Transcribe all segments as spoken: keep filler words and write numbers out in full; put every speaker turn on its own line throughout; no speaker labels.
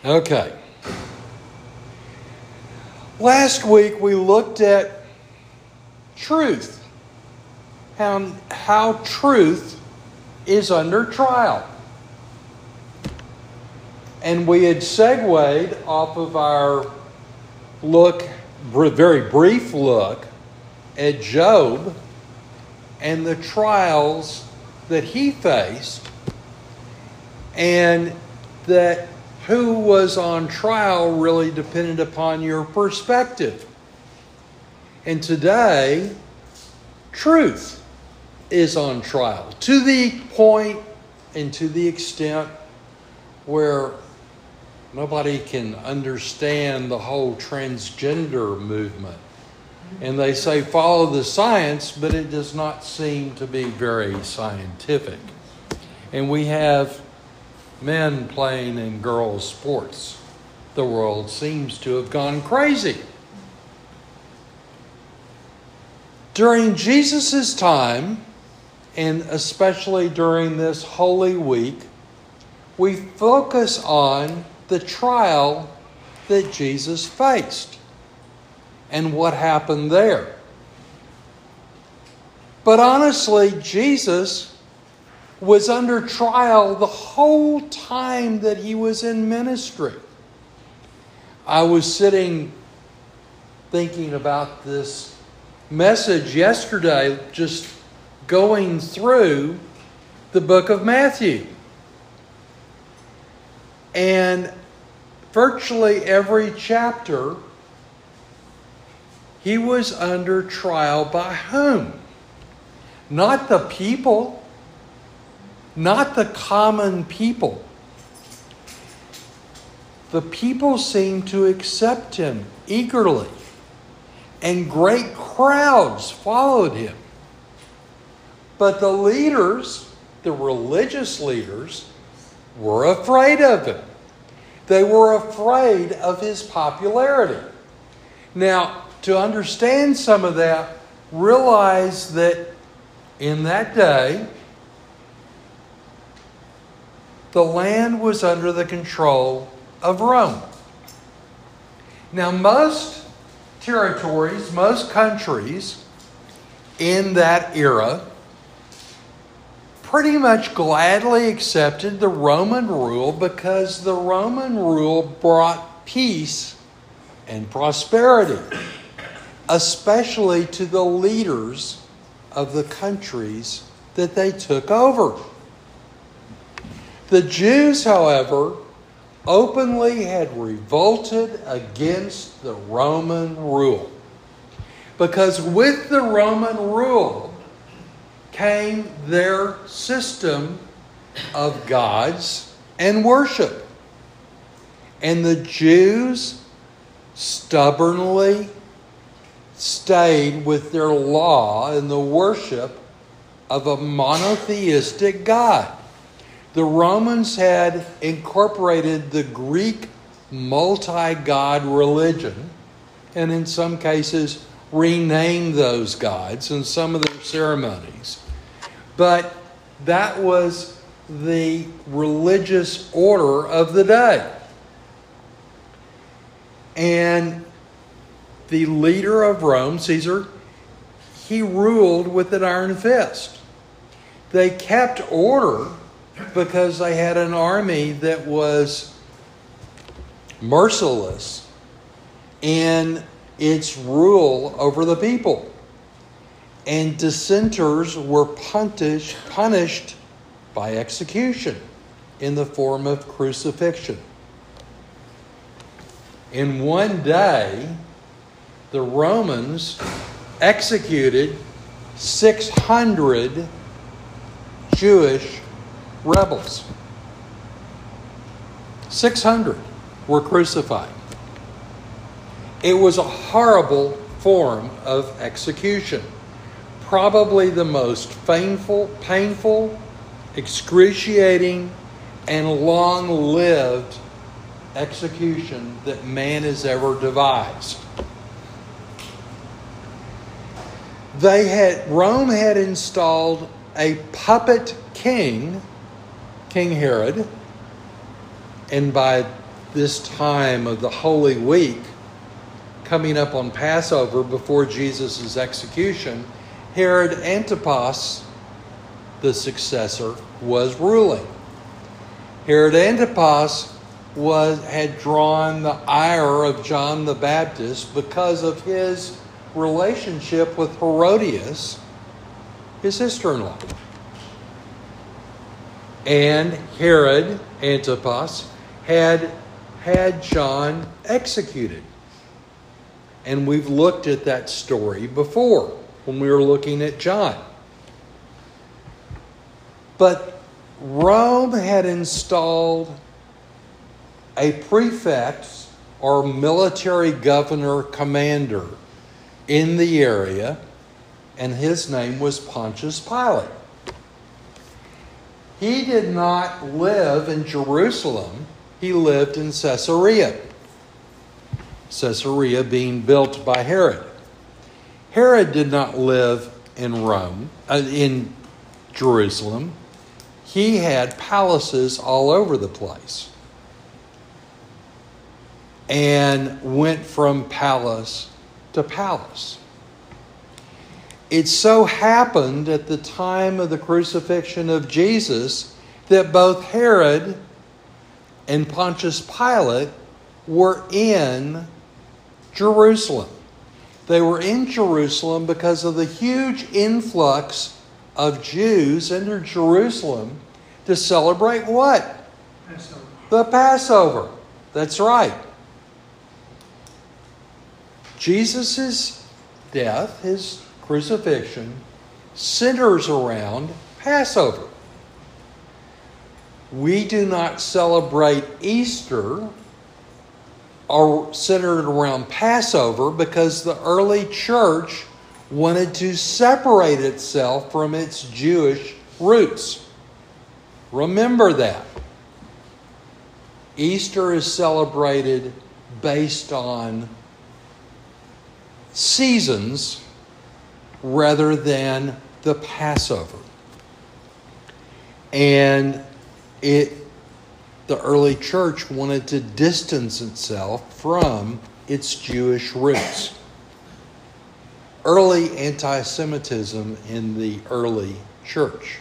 Okay. Last week we looked at truth. How, how truth is under trial. And we had segued off of our look, very brief look, at Job and the trials that he faced, and that who was on trial really depended upon your perspective. And today, truth is on trial to the point and to the extent where nobody can understand the whole transgender movement. And they say follow the science, but it does not seem to be very scientific. And we have men playing in girls' sports. The world seems to have gone crazy. During Jesus' time, and especially during this Holy Week, we focus on the trial that Jesus faced and what happened there. But honestly, Jesus was under trial the whole time that he was in ministry. I was sitting thinking about this message yesterday, just going through the book of Matthew. And virtually every chapter, he was under trial by whom? Not the people. Not the common people. The people seemed to accept him eagerly, and great crowds followed him. But the leaders, the religious leaders, were afraid of him. They were afraid of his popularity. Now, to understand some of that, realize that in that day, the land was under the control of Rome. Now, most territories, most countries in that era pretty much gladly accepted the Roman rule because the Roman rule brought peace and prosperity, especially to the leaders of the countries that they took over. The Jews, however, openly had revolted against the Roman rule, because with the Roman rule came their system of gods and worship. And the Jews stubbornly stayed with their law and the worship of a monotheistic God. The Romans had incorporated the Greek multi-god religion, and in some cases renamed those gods in some of their ceremonies. But that was the religious order of the day. And the leader of Rome, Caesar, he ruled with an iron fist. They kept order because they had an army that was merciless in its rule over the people. And dissenters were punished, punished by execution in the form of crucifixion. In one day, the Romans executed six hundred Jewish rebels. six hundred were crucified. It was a horrible form of execution. Probably the most painful, painful, excruciating, and long-lived execution that man has ever devised. They had Rome had installed a puppet king, King Herod, and by this time of the Holy Week, coming up on Passover before Jesus' execution, Herod Antipas, the successor, was ruling. Herod Antipas was, had drawn the ire of John the Baptist because of his relationship with Herodias, his sister-in-law. And Herod Antipas had had John executed. And we've looked at that story before when we were looking at John. But Rome had installed a prefect or military governor commander in the area, and his name was Pontius Pilate. He did not live in Jerusalem. He lived in Caesarea. Caesarea being built by Herod. Herod did not live in Rome, uh, in Jerusalem. He had palaces all over the place and went from palace to palace. It so happened at the time of the crucifixion of Jesus that both Herod and Pontius Pilate were in Jerusalem. They were in Jerusalem because of the huge influx of Jews into Jerusalem to celebrate what?
Passover.
The Passover. That's right. Jesus' death, his crucifixion, centers around Passover. We do not celebrate Easter are centered around Passover because the early church wanted to separate itself from its Jewish roots. Remember that. Easter is celebrated based on seasons rather than the Passover. And it the early church wanted to distance itself from its Jewish roots. Early anti-Semitism in the early church.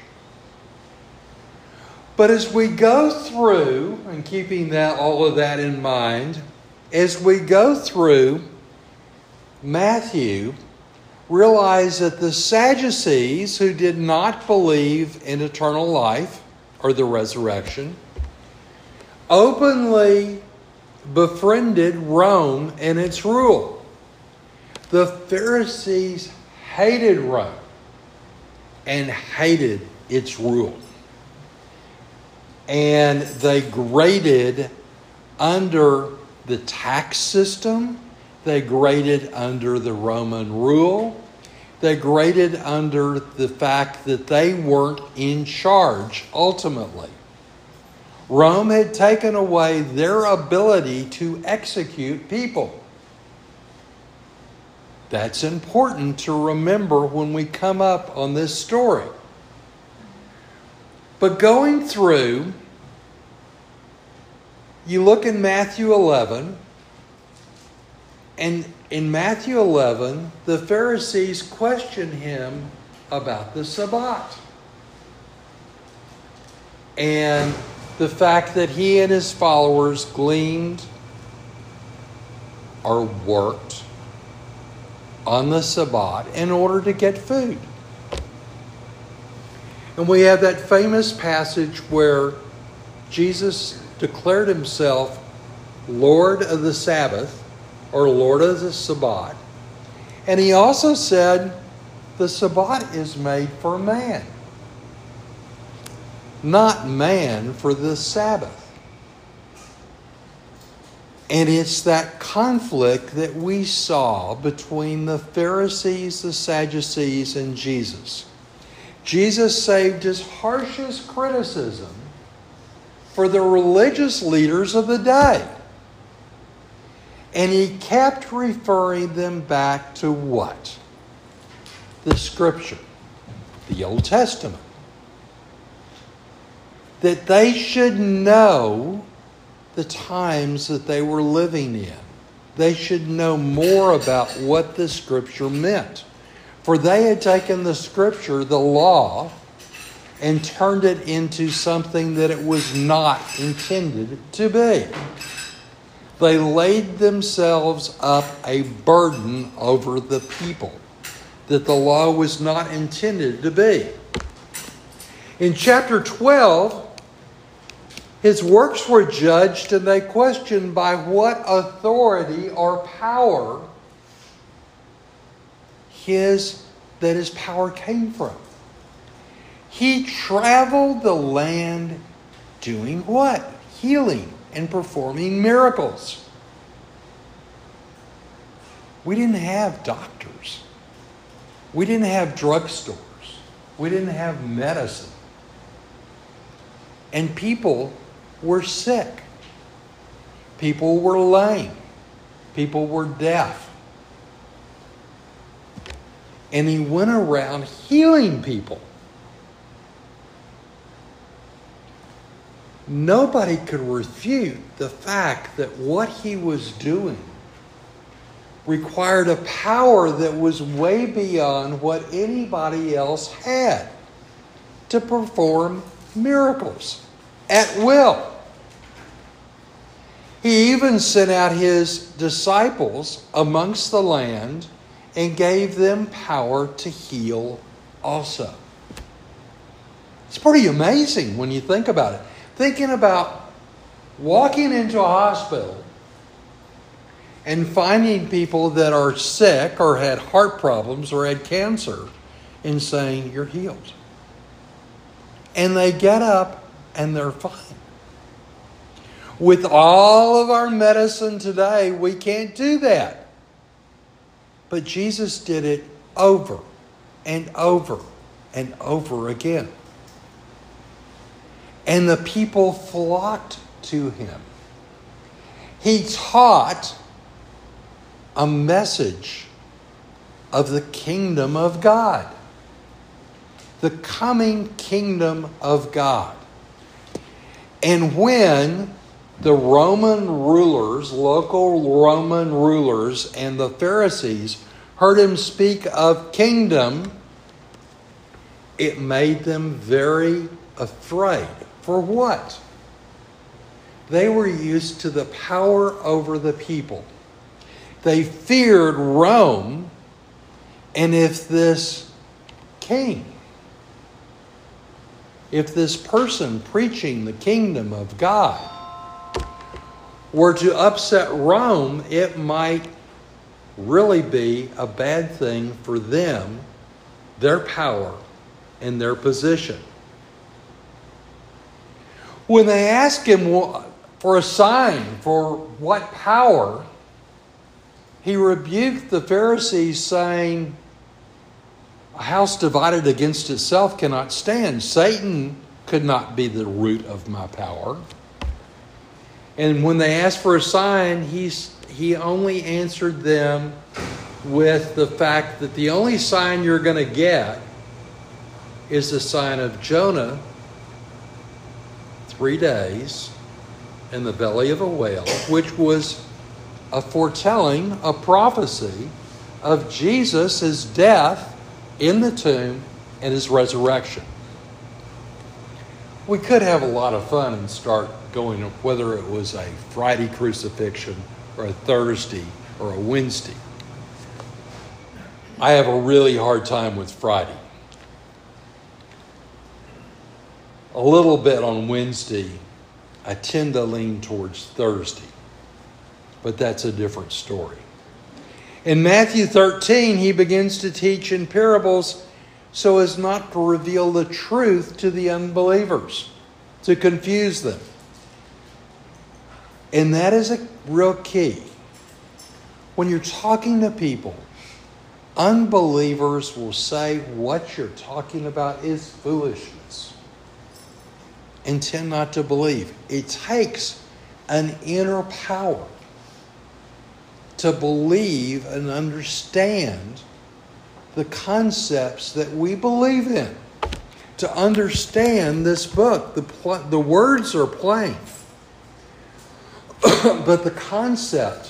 But as we go through, and keeping that all of that in mind, as we go through Matthew, realize that the Sadducees, who did not believe in eternal life or the resurrection, openly befriended Rome and its rule. The Pharisees hated Rome and hated its rule. And they graded under the tax system. They graded under the Roman rule. They graded under the fact that they weren't in charge ultimately. Rome had taken away their ability to execute people. That's important to remember when we come up on this story. But going through, you look in Matthew eleven, and in Matthew eleven, the Pharisees question him about the Sabbath. And the fact that he and his followers gleaned or worked on the Sabbath in order to get food. And we have that famous passage where Jesus declared himself Lord of the Sabbath or Lord of the Sabbath. And he also said the Sabbath is made for man, not man for the Sabbath. And it's that conflict that we saw between the Pharisees, the Sadducees, and Jesus. Jesus saved his harshest criticism for the religious leaders of the day. And he kept referring them back to what? The Scripture, the Old Testament. That they should know the times that they were living in. They should know more about what the Scripture meant. For they had taken the Scripture, the law, and turned it into something that it was not intended to be. They laid themselves up a burden over the people that the law was not intended to be. In chapter twelve, his works were judged, and they questioned by what authority or power his that his power came from. He traveled the land doing what? Healing and performing miracles. We didn't have doctors. We didn't have drugstores. We didn't have medicine. And people were sick. People were lame. People were deaf. And he went around healing people. Nobody could refute the fact that what he was doing required a power that was way beyond what anybody else had to perform miracles at will. He even sent out his disciples amongst the land and gave them power to heal also. It's pretty amazing when you think about it. Thinking about walking into a hospital and finding people that are sick or had heart problems or had cancer and saying, "You're healed." And they get up and they're fine. With all of our medicine today, we can't do that. But Jesus did it over and over and over again. And the people flocked to him. He taught a message of the kingdom of God. The coming kingdom of God. And when the Roman rulers, local Roman rulers, and the Pharisees heard him speak of kingdom, it made them very afraid. For what? They were used to the power over the people. They feared Rome, and if this king, if this person preaching the kingdom of God were to upset Rome, it might really be a bad thing for them, their power, and their position. When they asked him for a sign, for what power, he rebuked the Pharisees, saying, "A house divided against itself cannot stand. Satan could not be the root of my power." And when they asked for a sign, he's, he only answered them with the fact that the only sign you're going to get is the sign of Jonah, three days in the belly of a whale, which was a foretelling, a prophecy of Jesus' death in the tomb and his resurrection. We could have a lot of fun and start going, whether it was a Friday crucifixion or a Thursday or a Wednesday. I have a really hard time with Friday. A little bit on Wednesday. I tend to lean towards Thursday. But that's a different story. In Matthew thirteen, he begins to teach in parables so as not to reveal the truth to the unbelievers, to confuse them. And that is a real key. When you're talking to people, unbelievers will say what you're talking about is foolishness and tend not to believe. It takes an inner power to believe and understand the concepts that we believe in. To understand this book, the, pl- the words are plain. But the concept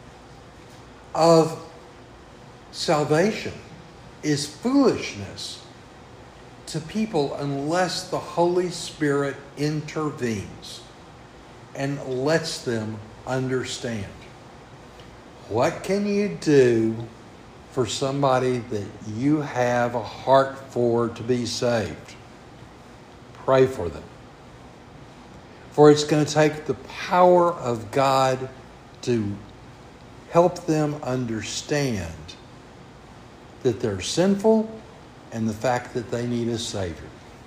of salvation is foolishness to people unless the Holy Spirit intervenes and lets them understand. What can you do for somebody that you have a heart for to be saved? Pray for them. For it's going to take the power of God to help them understand that they're sinful and the fact that they need a Savior.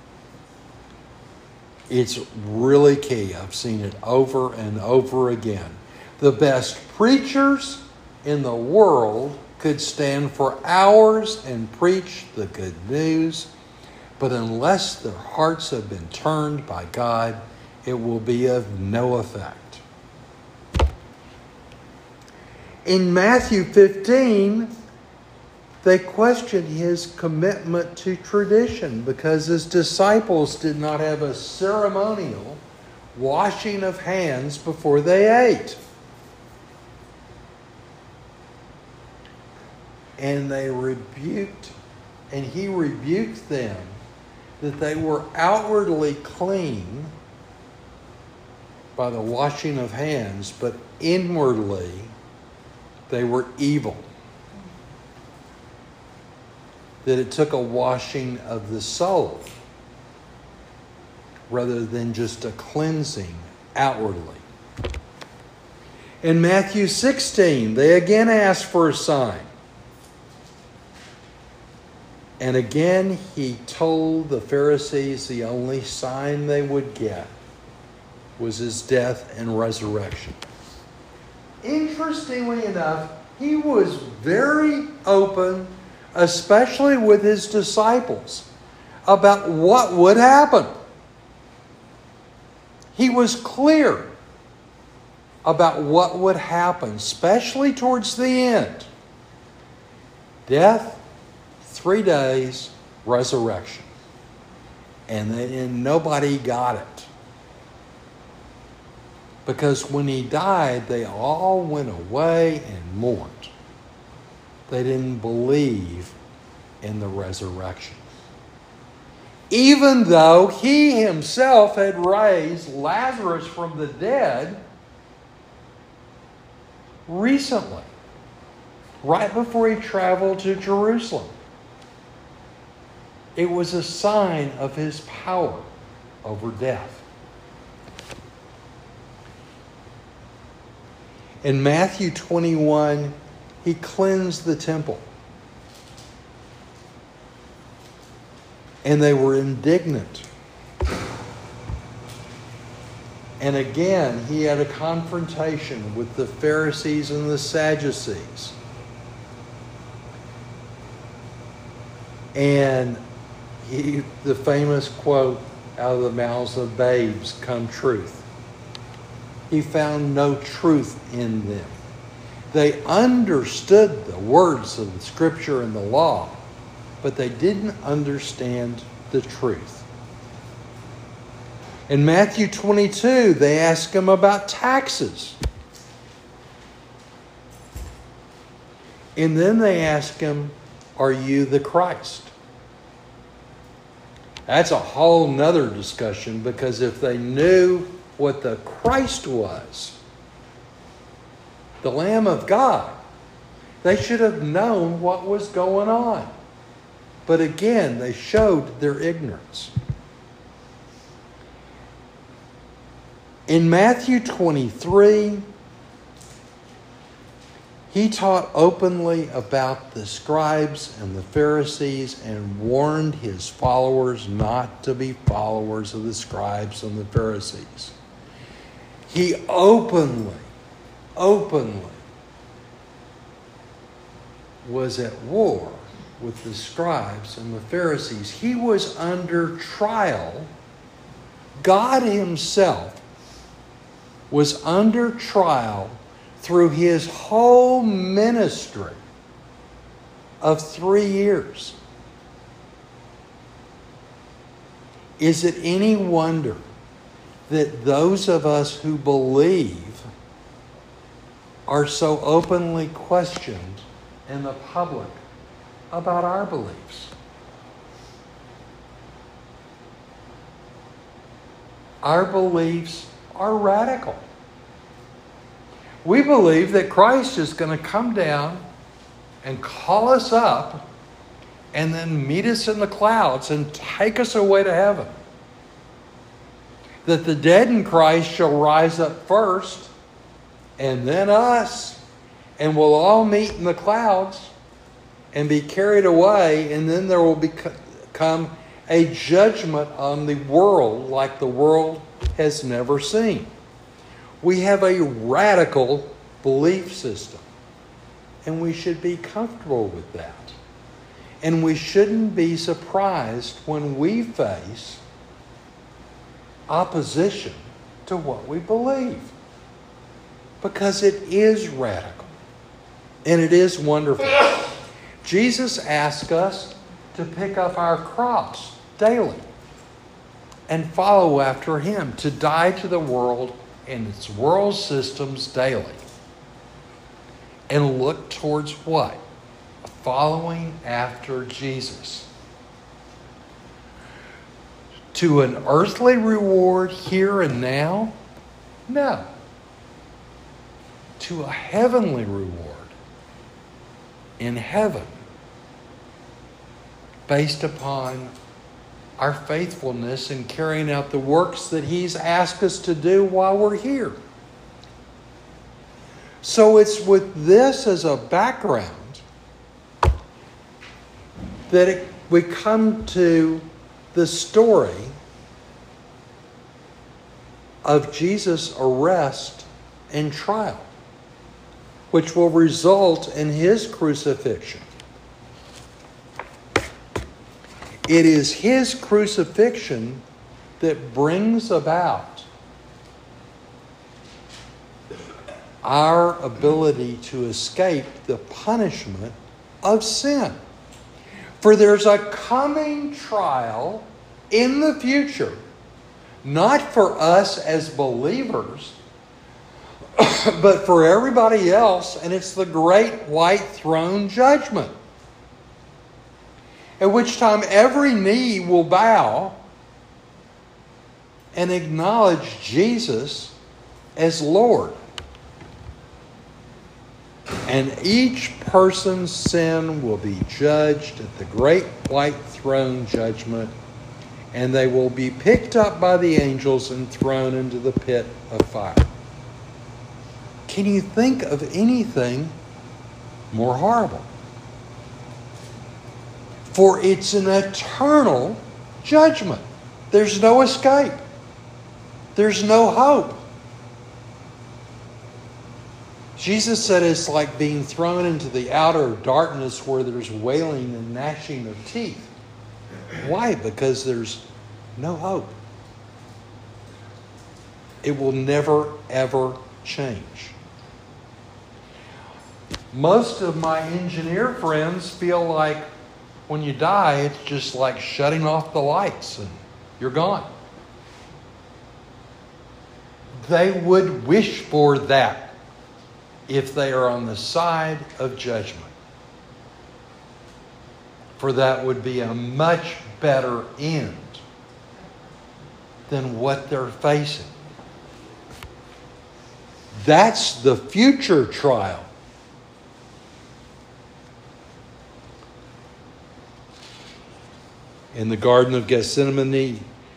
It's really key. I've seen it over and over again. The best preachers in the world could stand for hours and preach the good news, but unless their hearts have been turned by God, it will be of no effect. In Matthew fifteen, they questioned his commitment to tradition because his disciples did not have a ceremonial washing of hands before they ate. And they rebuked, and he rebuked them that they were outwardly clean by the washing of hands, but inwardly they were evil. That it took a washing of the soul rather than just a cleansing outwardly. In Matthew sixteen, they again asked for a sign. And again, he told the Pharisees the only sign they would get was his death and resurrection. Interestingly enough, he was very open, especially with his disciples, about what would happen. He was clear about what would happen, especially towards the end. Death, three days, resurrection. And then nobody got it. Because when he died, they all went away and mourned. They didn't believe in the resurrection. Even though he himself had raised Lazarus from the dead recently, right before he traveled to Jerusalem. It was a sign of his power over death. In Matthew twenty-one, he cleansed the temple. And they were indignant. And again, he had a confrontation with the Pharisees and the Sadducees. And he, the famous quote, out of the mouths of babes come truth. He found no truth in them. They understood the words of the Scripture and the law, but they didn't understand the truth. In Matthew twenty-two, they ask him about taxes. And then they ask him, are you the Christ? That's a whole nother discussion, because if they knew what the Christ was, the Lamb of God, they should have known what was going on. But again, they showed their ignorance. In Matthew twenty-three, he taught openly about the scribes and the Pharisees and warned his followers not to be followers of the scribes and the Pharisees. He openly, openly was at war with the scribes and the Pharisees. He was under trial. God himself was under trial through his whole ministry of three years. Is it any wonder that those of us who believe are so openly questioned in the public about our beliefs. Our beliefs are radical. We believe that Christ is going to come down and call us up and then meet us in the clouds and take us away to heaven. That the dead in Christ shall rise up first, and then us, and we'll all meet in the clouds and be carried away, and then there will become a judgment on the world like the world has never seen. We have a radical belief system, and we should be comfortable with that. And we shouldn't be surprised when we face opposition to what we believe, because it is radical and it is wonderful. Jesus asks us to pick up our cross daily and follow after Him, to die to the world and its world systems daily, and look towards what? Following after Jesus. To an earthly reward here and now? No. To a heavenly reward in heaven, based upon our faithfulness in carrying out the works that He's asked us to do while we're here. So it's with this as a background that it, we come to the story of Jesus' arrest and trial, which will result in His crucifixion. It is His crucifixion that brings about our ability to escape the punishment of sin. For there's a coming trial in the future, not for us as believers, but for everybody else, and it's the great white throne judgment, at which time every knee will bow and acknowledge Jesus as Lord. And each person's sin will be judged at the great white throne judgment, and they will be picked up by the angels and thrown into the pit of fire. Can you think of anything more horrible? For it's an eternal judgment. There's no escape. There's no hope. Jesus said it's like being thrown into the outer darkness where there's wailing and gnashing of teeth. Why? Because there's no hope. It will never, ever change. Most of my engineer friends feel like when you die, it's just like shutting off the lights and you're gone. They would wish for that if they are on the side of judgment. For that would be a much better end than what they're facing. That's the future trial. In the Garden of Gethsemane,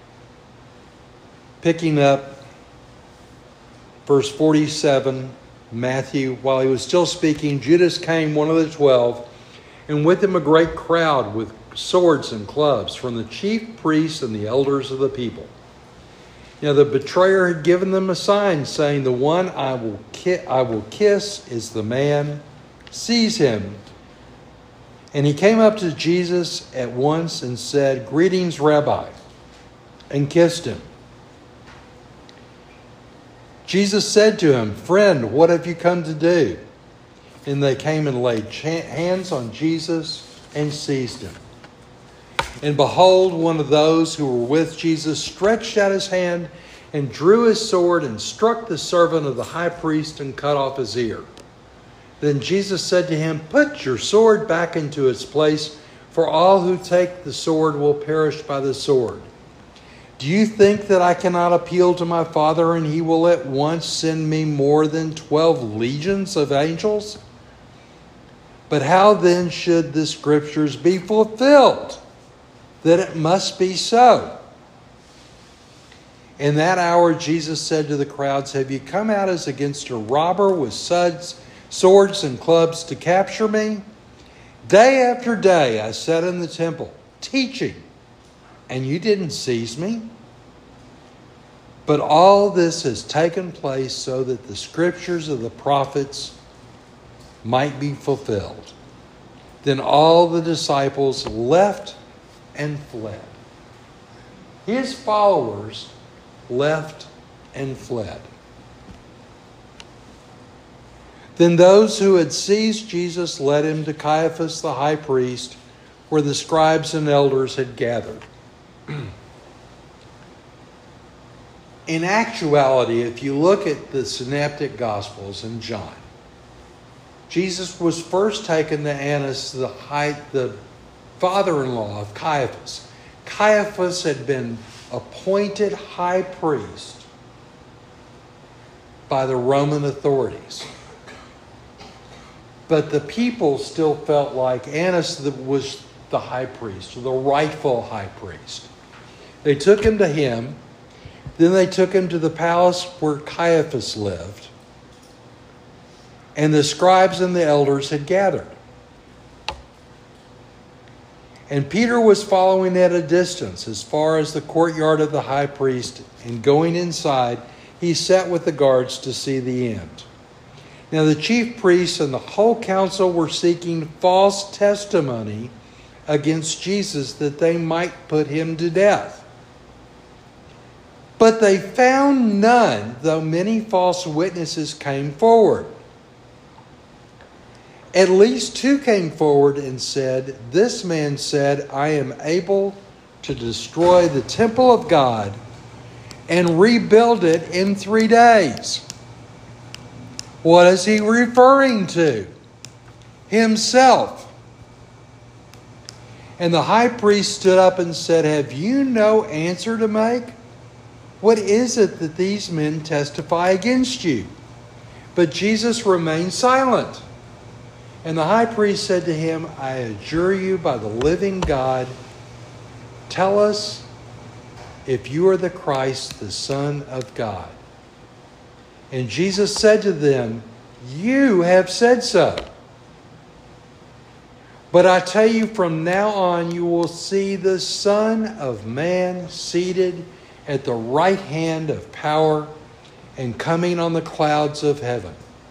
picking up verse forty-seven, Matthew, while he was still speaking, Judas came, one of the twelve, and with him a great crowd with swords and clubs from the chief priests and the elders of the people. Now the betrayer had given them a sign, saying, "The one I will ki- I will kiss is the man. Seize him." And he came up to Jesus at once and said, "Greetings, Rabbi," and kissed him. Jesus said to him, "Friend, what have you come to do?" And they came and laid hands on Jesus and seized him. And behold, one of those who were with Jesus stretched out his hand and drew his sword and struck the servant of the high priest and cut off his ear. Then Jesus said to him, "Put your sword back into its place, for all who take the sword will perish by the sword. Do you think that I cannot appeal to my Father, and he will at once send me more than twelve legions of angels? But how then should the scriptures be fulfilled, that it must be so?" In that hour Jesus said to the crowds, "Have you come out as against a robber with swords, swords and clubs to capture me? Day after day I sat in the temple, teaching, and you didn't seize me. But all this has taken place so that the scriptures of the prophets might be fulfilled." Then all the disciples left and fled. His followers left and fled. Then those who had seized Jesus led him to Caiaphas the high priest, where the scribes and elders had gathered. In actuality, if you look at the Synoptic Gospels and John, Jesus was first taken to Annas, the, high, the father-in-law of Caiaphas. Caiaphas had been appointed high priest by the Roman authorities. But the people still felt like Annas was the high priest, or the rightful high priest. They took him to him. Then they took him to the palace where Caiaphas lived. And the scribes and the elders had gathered. And Peter was following at a distance as far as the courtyard of the high priest, and going inside, he sat with the guards to see the end. Now the chief priests and the whole council were seeking false testimony against Jesus, that they might put him to death. But they found none, though many false witnesses came forward. At least two came forward and said, "This man said, I am able to destroy the temple of God and rebuild it in three days." What is he referring to? Himself. And the high priest stood up and said, "Have you no answer to make? What is it that these men testify against you?" But Jesus remained silent. And the high priest said to him, "I adjure you by the living God, tell us if you are the Christ, the Son of God." And Jesus said to them, "You have said so. But I tell you, from now on you will see the Son of Man seated at the right hand of power and coming on the clouds of heaven."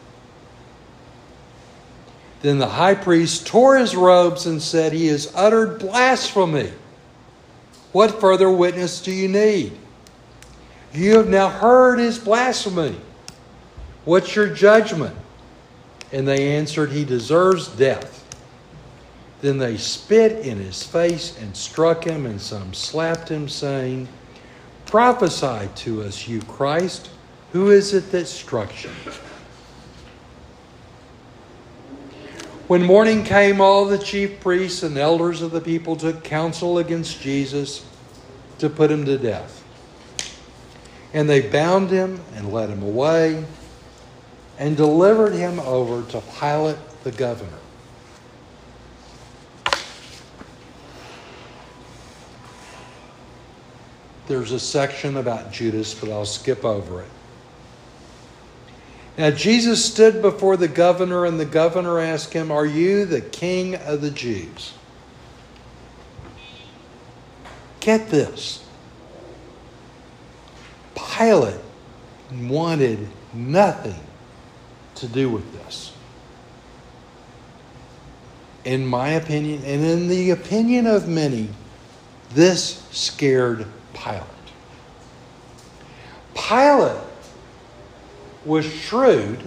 Then the high priest tore his robes and said, "He has uttered blasphemy. What further witness do you need? You have now heard his blasphemy. What's your judgment?" And they answered, "He deserves death." Then they spit in his face and struck him, and some slapped him, saying, "Prophesy to us, you Christ. Who is it that struck you?" When morning came, all the chief priests and elders of the people took counsel against Jesus to put him to death. And they bound him and led him away and delivered him over to Pilate the governor. There's a section about Judas, but I'll skip over it. Now Jesus stood before the governor, and the governor asked him, "Are you the king of the Jews?" Get this. Pilate wanted nothing to do with this. In my opinion, and in the opinion of many, this scared Pilate. Pilate was shrewd,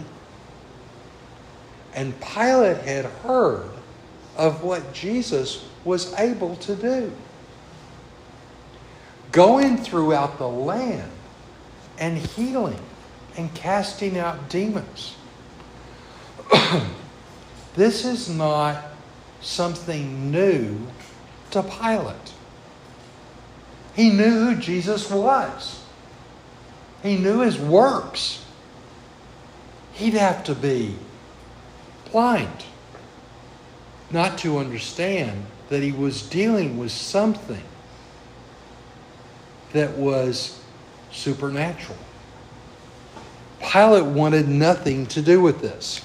and Pilate had heard of what Jesus was able to do. Going throughout the land and healing and casting out demons. This is not something new to Pilate. He knew who Jesus was. He knew his works. He'd have to be blind not to understand that he was dealing with something that was supernatural. Pilate wanted nothing to do with this.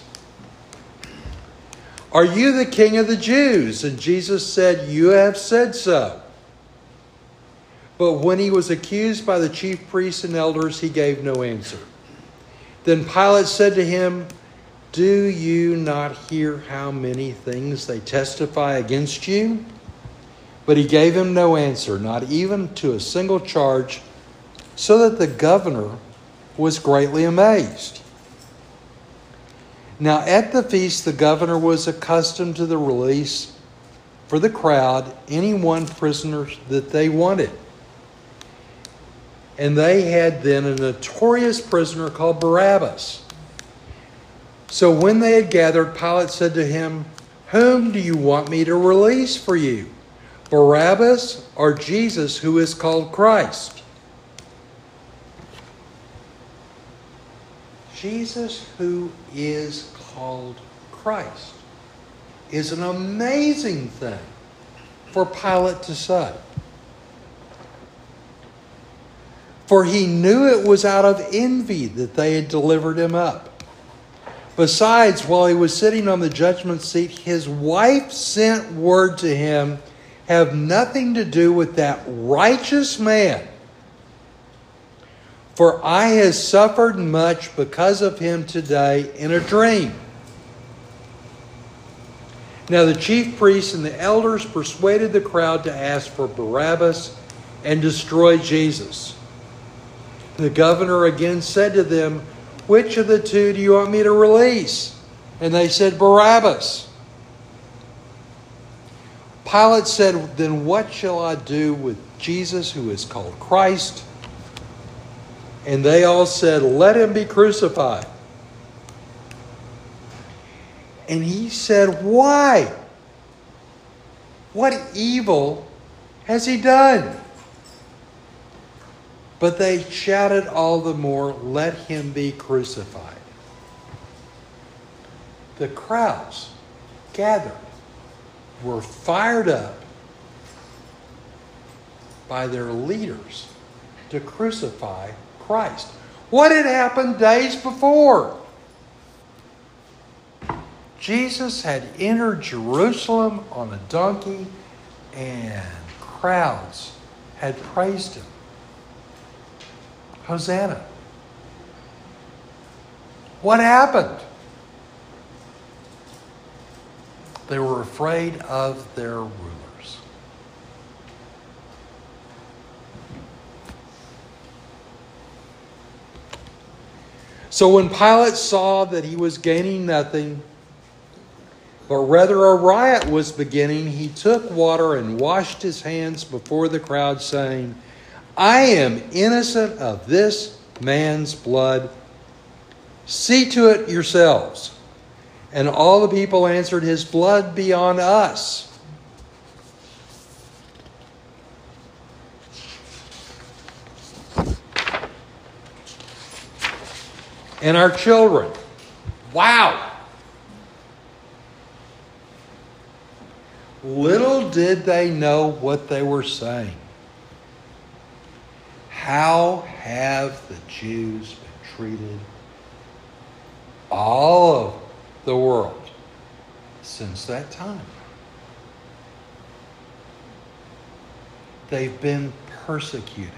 Are you the king of the Jews? And Jesus said, you have said so. But when he was accused by the chief priests and elders, he gave no answer. Then Pilate said to him, do you not hear how many things they testify against you? But he gave him no answer, not even to a single charge, so that the governor was greatly amazed. Now at the feast, the governor was accustomed to the release for the crowd any one prisoner that they wanted. And they had then a notorious prisoner called Barabbas. So when they had gathered, Pilate said to him, whom do you want me to release for you, Barabbas or Jesus, who is called Christ? Jesus, who is called Christ, is an amazing thing for Pilate to say. For he knew it was out of envy that they had delivered him up. Besides, while he was sitting on the judgment seat, his wife sent word to him, have nothing to do with that righteous man. For I have suffered much because of him today in a dream. Now the chief priests and the elders persuaded the crowd to ask for Barabbas and destroy Jesus. The governor again said to them, which of the two do you want me to release? And they said, Barabbas. Pilate said, then what shall I do with Jesus, who is called Christ? And they all said, let him be crucified. And he said, why? What evil has he done? But they shouted all the more, let him be crucified. The crowds gathered were fired up by their leaders to crucify Christ. What had happened days before? Jesus had entered Jerusalem on a donkey and crowds had praised him. Hosanna. What happened? They were afraid of their rulers. So when Pilate saw that he was gaining nothing, but rather a riot was beginning, he took water and washed his hands before the crowd, saying, I am innocent of this man's blood. See to it yourselves. And all the people answered, his blood be on us. And our children. Wow. Little did they know what they were saying. How have the Jews been treated all of the world since that time? They've been persecuted.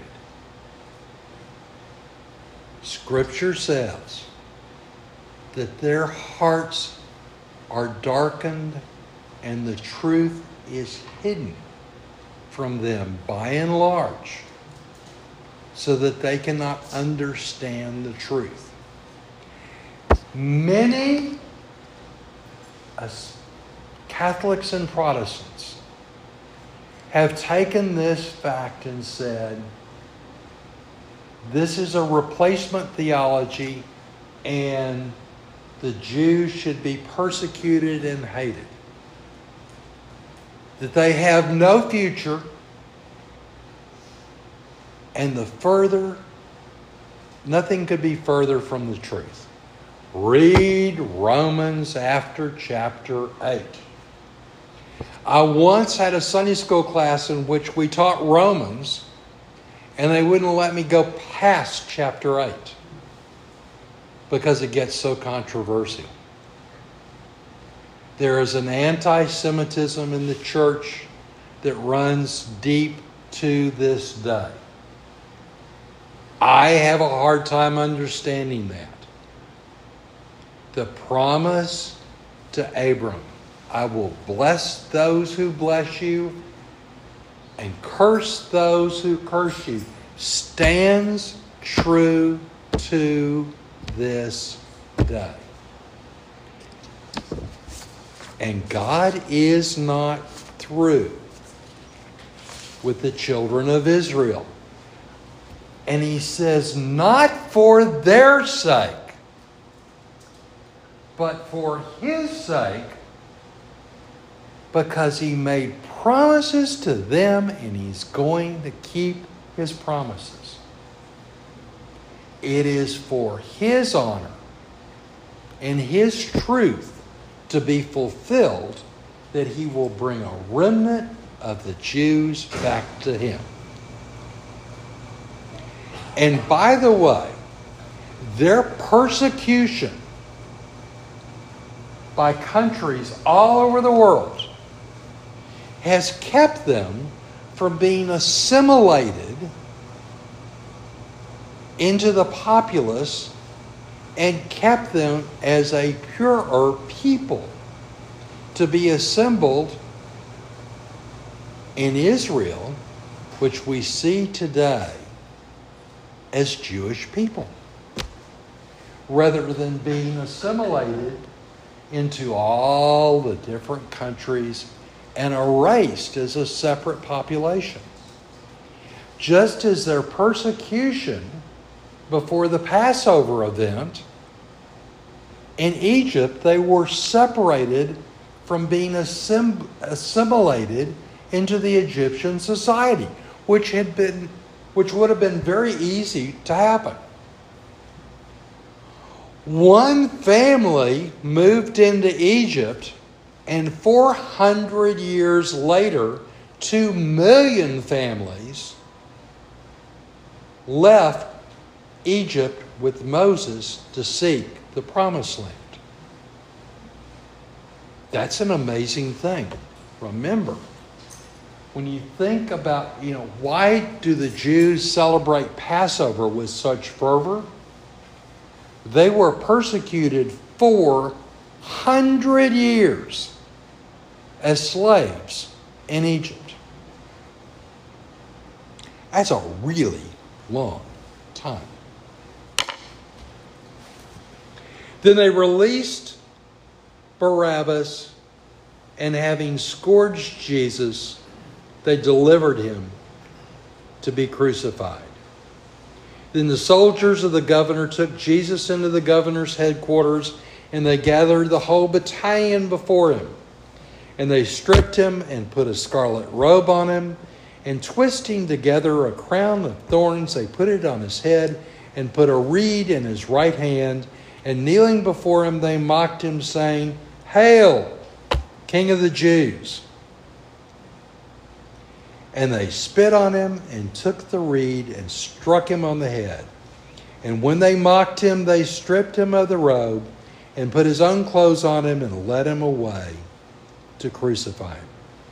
Scripture says that their hearts are darkened and the truth is hidden from them by and large, so that they cannot understand the truth. Many as Catholics and Protestants have taken this fact and said, this is a replacement theology and the Jews should be persecuted and hated, that they have no future, and the further, nothing could be further from the truth. Read Romans after chapter eight. I once had a Sunday school class in which we taught Romans, and they wouldn't let me go past chapter eight because it gets so controversial. There is an anti-Semitism in the church that runs deep to this day. I have a hard time understanding that. The promise to Abram, I will bless those who bless you and curse those who curse you, stands true to this day. And God is not through with the children of Israel. And he says, not for their sake, but for his sake, because he made promises to them and he's going to keep his promises. It is for his honor and his truth to be fulfilled that he will bring a remnant of the Jews back to him. And by the way, their persecution by countries all over the world has kept them from being assimilated into the populace and kept them as a purer people to be assembled in Israel, which we see today as Jewish people, rather than being assimilated into all the different countries and erased as a separate population. Just as their persecution before the Passover event in Egypt, they were separated from being assim- assimilated into the Egyptian society, which had been, which would have been very easy to happen. One family moved into Egypt, and four hundred years later, two million families left Egypt with Moses to seek the Promised Land. That's an amazing thing. Remember, when you think about, you know, why do the Jews celebrate Passover with such fervor? They were persecuted four hundred years as slaves in Egypt. That's a really long time. Then they released Barabbas, and having scourged Jesus, they delivered him to be crucified. Then the soldiers of the governor took Jesus into the governor's headquarters, and they gathered the whole battalion before him. And they stripped him and put a scarlet robe on him, and twisting together a crown of thorns, they put it on his head and put a reed in his right hand. And kneeling before him, they mocked him, saying, "Hail, King of the Jews!" And they spit on him and took the reed and struck him on the head. And when they mocked him, they stripped him of the robe and put his own clothes on him and led him away to crucify him.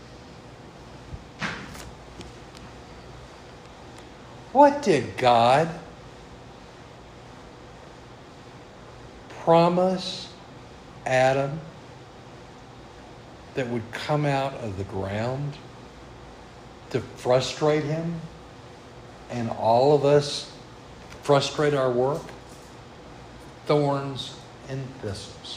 What did God promise Adam that would come out of the ground to frustrate him, and all of us frustrate our work? Thorns and thistles.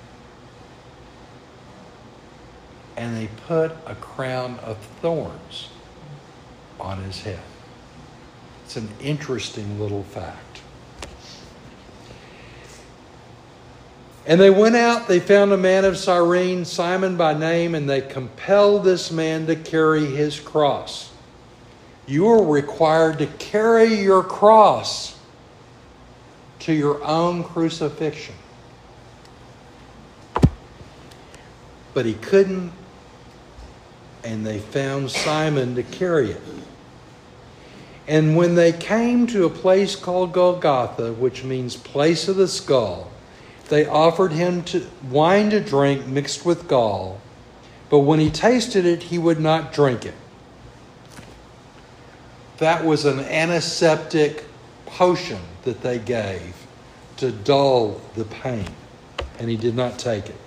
And they put a crown of thorns on his head. It's an interesting little fact. And they went out, they found a man of Cyrene, Simon by name, and they compelled this man to carry his cross. You are required to carry your cross to your own crucifixion. But he couldn't, and they found Simon to carry it. And when they came to a place called Golgotha, which means place of the skull, they offered him to, wine to drink mixed with gall, but when he tasted it, he would not drink it. That was an antiseptic potion that they gave to dull the pain, and he did not take it.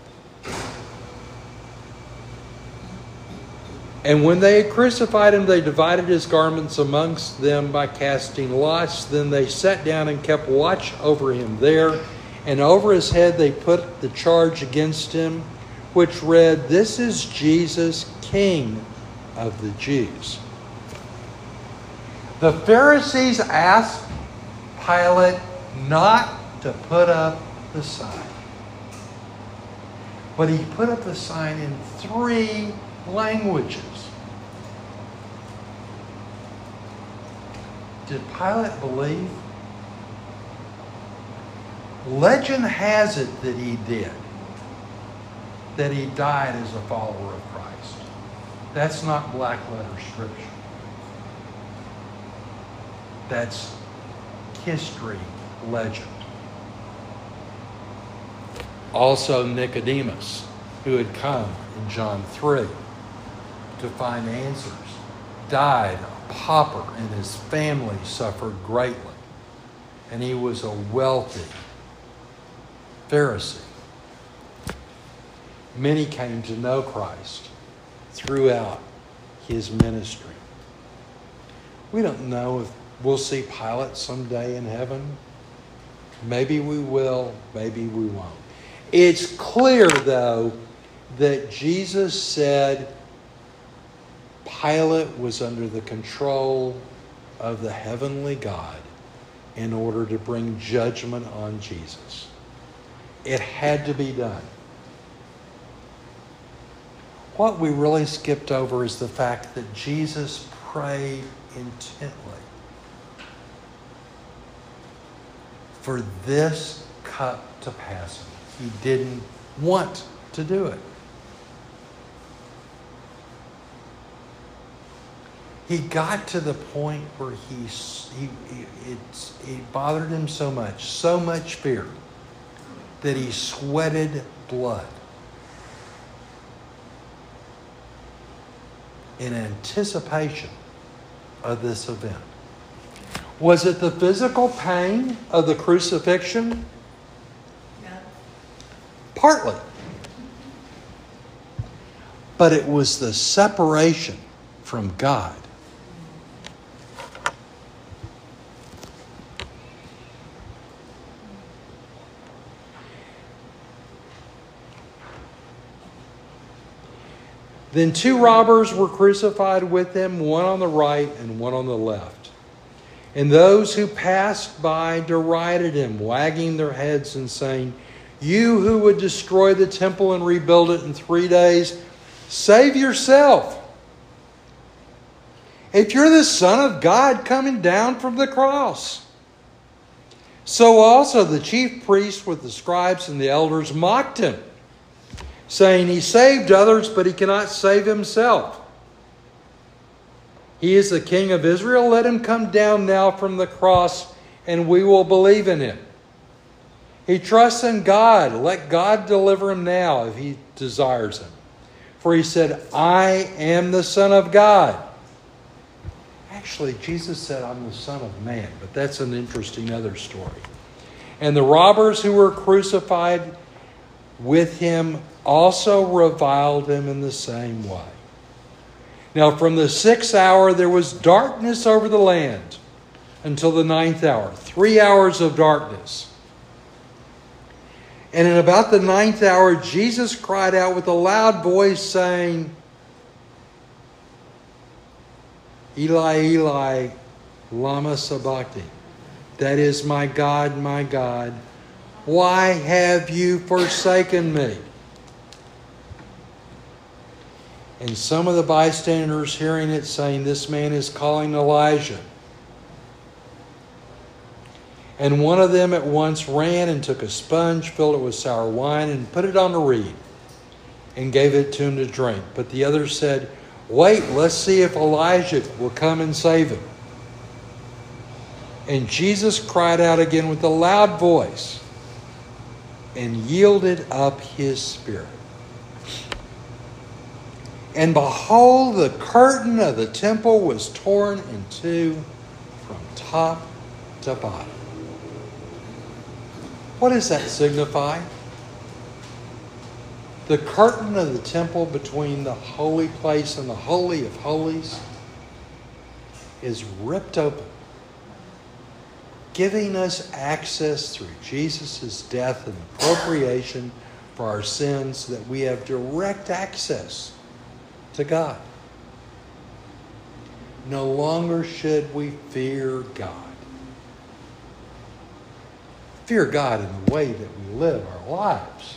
And when they had crucified him, they divided his garments amongst them by casting lots. Then they sat down and kept watch over him there. And over his head they put the charge against him, which read, "This is Jesus, King of the Jews." The Pharisees asked Pilate not to put up the sign. But he put up the sign in three languages. Did Pilate believe? Legend has it that he did. That he died as a follower of Christ. That's not black letter scripture. That's history legend. Also Nicodemus, who had come in John three to find answers, died a pauper and his family suffered greatly. And he was a wealthy Pharisee. Many came to know Christ throughout his ministry. We don't know if we'll see Pilate someday in heaven. Maybe we will, maybe we won't. It's clear, though, that Jesus said Pilate was under the control of the heavenly God in order to bring judgment on Jesus. It had to be done. What we really skipped over is the fact that Jesus prayed intently for this cup to pass him. He didn't want to do it. He got to the point where he, he, it, it bothered him so much, so much fear, that he sweated blood in anticipation of this event. Was it the physical pain of the crucifixion? Yeah. Partly. But it was the separation from God. Then two robbers were crucified with him, one on the right and one on the left. And those who passed by derided him, wagging their heads and saying, "You who would destroy the temple and rebuild it in three days, save yourself. If you're the Son of God coming down from the cross." So also the chief priests with the scribes and the elders mocked him, saying, "He saved others, but he cannot save himself. He is the King of Israel. Let him come down now from the cross, and we will believe in him. He trusts in God. Let God deliver him now if he desires him. For he said, I am the Son of God." Actually, Jesus said, "I'm the Son of Man," but that's an interesting other story. And the robbers who were crucified with him also reviled him in the same way. Now from the sixth hour there was darkness over the land until the ninth hour. Three hours of darkness. And in about the ninth hour, Jesus cried out with a loud voice, saying, "Eli, Eli, lama sabachthani." That is, "My God, my God, why have you forsaken me?" And some of the bystanders, hearing it, saying, "This man is calling Elijah." And one of them at once ran and took a sponge, filled it with sour wine, and put it on a reed, and gave it to him to drink. But the others said, "Wait, let's see if Elijah will come and save him." And Jesus cried out again with a loud voice and yielded up his spirit. And behold, the curtain of the temple was torn in two from top to bottom. What does that signify? The curtain of the temple between the holy place and the Holy of Holies is ripped open, giving us access through Jesus' death and appropriation for our sins, that we have direct access to God. No longer should we fear God. Fear God in the way that we live our lives.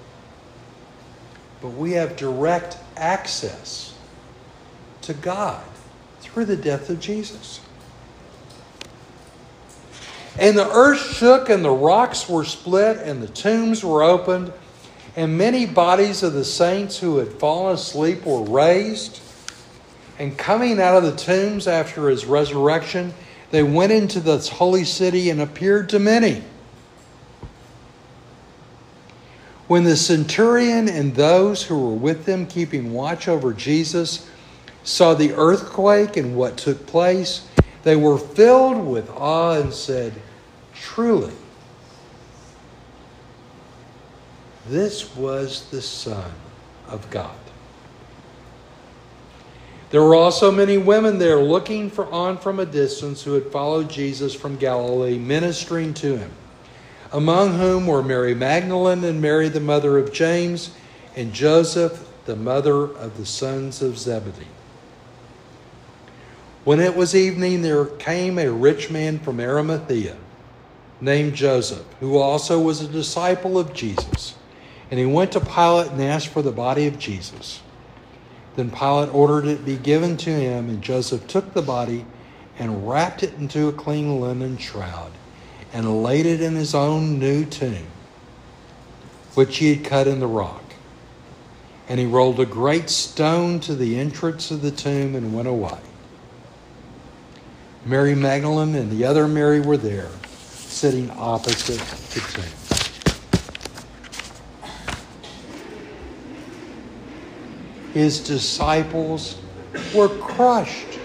But we have direct access to God through the death of Jesus. And the earth shook, and the rocks were split, and the tombs were opened, and many bodies of the saints who had fallen asleep were raised. And coming out of the tombs after his resurrection, they went into the holy city and appeared to many. When the centurion and those who were with him keeping watch over Jesus saw the earthquake and what took place, they were filled with awe and said, "Truly, this was the Son of God." There were also many women there looking for on from a distance who had followed Jesus from Galilee, ministering to him, among whom were Mary Magdalene and Mary the mother of James, and Joseph, the mother of the sons of Zebedee. When it was evening, there came a rich man from Arimathea, named Joseph, who also was a disciple of Jesus. And he went to Pilate and asked for the body of Jesus. Then Pilate ordered it be given to him, and Joseph took the body and wrapped it into a clean linen shroud and laid it in his own new tomb, which he had cut in the rock. And he rolled a great stone to the entrance of the tomb and went away. Mary Magdalene and the other Mary were there, sitting opposite the tomb. His disciples were crushed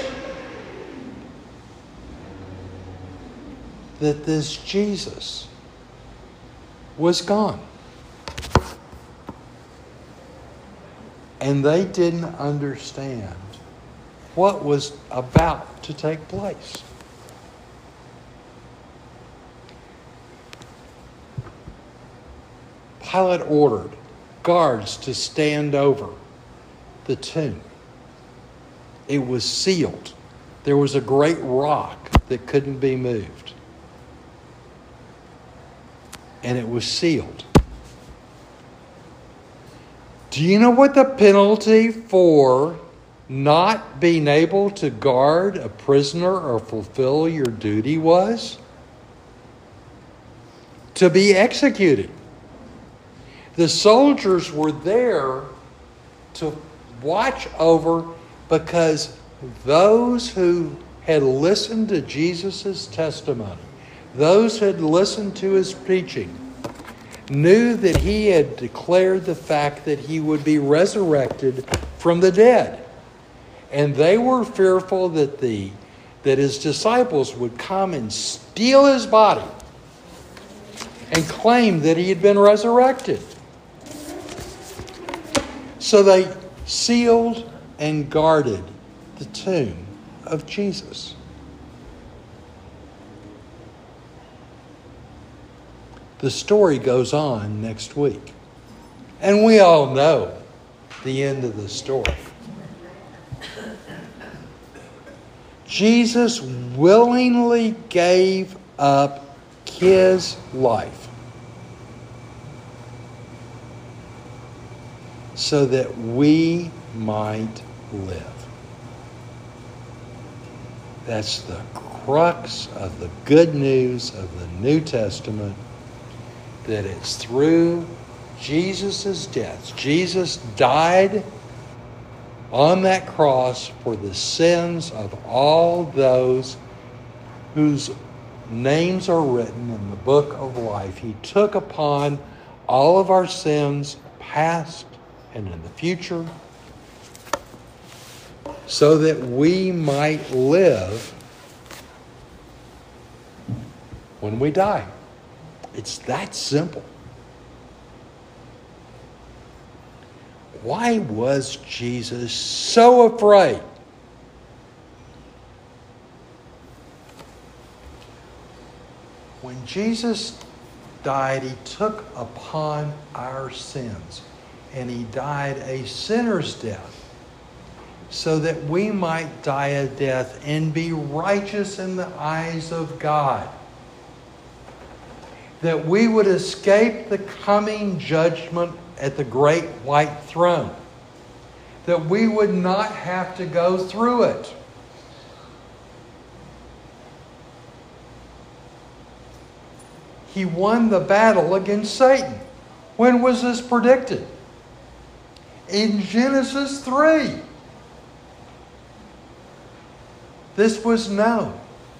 that this Jesus was gone. And they didn't understand what was about to take place. Pilate ordered guards to stand over the tomb. It was sealed. There was a great rock that couldn't be moved. And it was sealed. Do you know what the penalty for not being able to guard a prisoner or fulfill your duty was? To be executed. The soldiers were there to watch over, because those who had listened to Jesus' testimony, those who had listened to his preaching, knew that he had declared the fact that he would be resurrected from the dead. And they were fearful that the that his disciples would come and steal his body and claim that he had been resurrected. So they sealed and guarded the tomb of Jesus. The story goes on next week. And we all know the end of the story. Jesus willingly gave up his life so that we might live. That's the crux of the good news of the New Testament, that it's through Jesus' death. Jesus died on that cross for the sins of all those whose names are written in the book of life. He took upon all of our sins, past and in the future, so that we might live when we die. It's that simple. Why was Jesus so afraid? When Jesus died, he took upon our sins, and he died a sinner's death, so that we might die a death and be righteous in the eyes of God. That we would escape the coming judgment at the great white throne. That we would not have to go through it. He won the battle against Satan. When was this predicted? In Genesis three. This was known.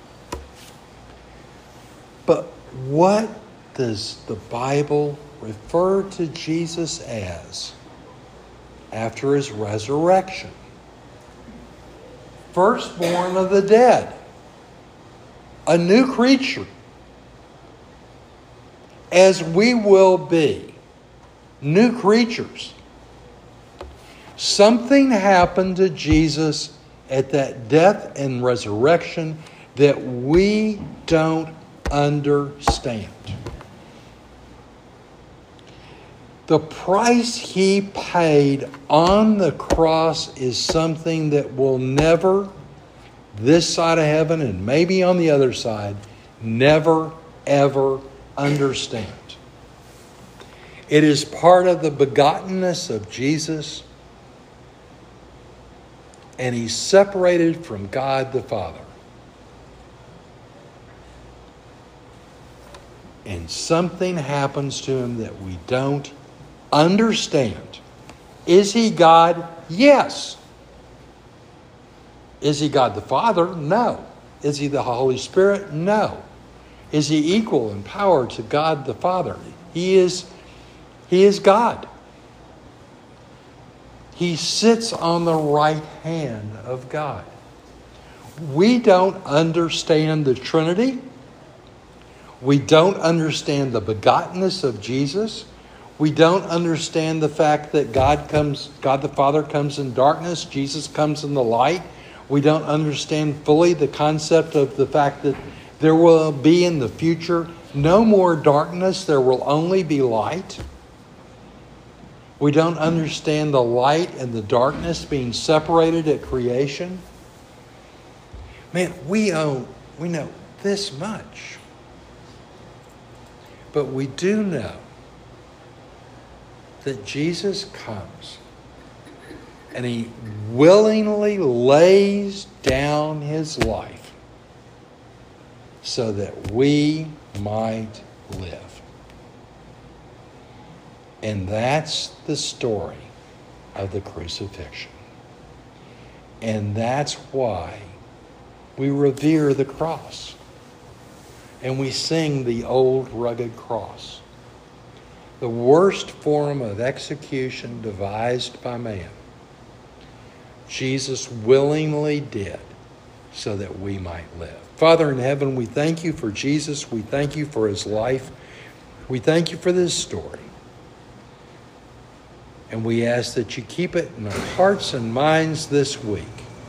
But what does the Bible refer to Jesus as after his resurrection? Firstborn of the dead. A new creature. As we will be. New creatures. Something happened to Jesus at that death and resurrection that we don't understand. The price he paid on the cross is something that will never, this side of heaven and maybe on the other side, never, ever understand. It is part of the begottenness of Jesus, and he's separated from God the Father. And something happens to him that we don't understand. Is he God? Yes. Is he God the Father? No. Is he the Holy Spirit? No. Is he equal in power to God the Father? He is, he is God. He sits on the right hand of God. We don't understand the Trinity. We don't understand the begottenness of Jesus. We don't understand the fact that God comes, God the Father comes in darkness, Jesus comes in the light. We don't understand fully the concept of the fact that there will be in the future no more darkness, there will only be light. We don't understand the light and the darkness being separated at creation. Man, we own, we know this much. But we do know that Jesus comes and he willingly lays down his life so that we might live. And that's the story of the crucifixion. And that's why we revere the cross. And we sing the old rugged cross. The worst form of execution devised by man. Jesus willingly did so that we might live. Father in heaven, we thank you for Jesus. We thank you for his life. We thank you for this story. And we ask that you keep it in our hearts and minds this week.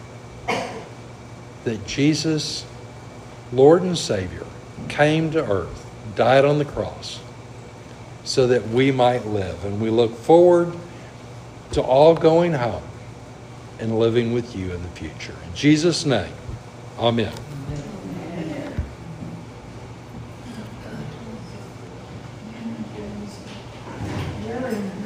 That Jesus, Lord and Savior, came to earth, died on the cross, so that we might live. And we look forward to all going home and living with you in the future. In Jesus' name, amen.
Amen.